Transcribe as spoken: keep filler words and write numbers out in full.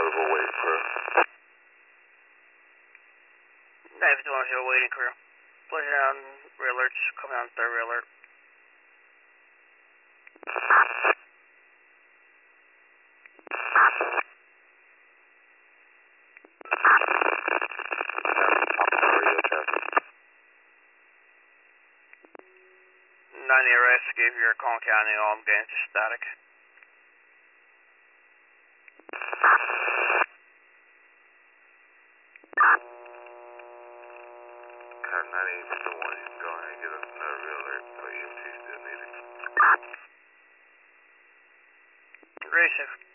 Louisville waiting crew. nine fifty-one here, waiting crew. Pleasure down, rear alerts, coming on third rear alert. ninety arrest, gave your Collin County, all gains are static. Car ninety-eight to one, you can go ahead and get us another real alert, but E M T still needed. Great, sir.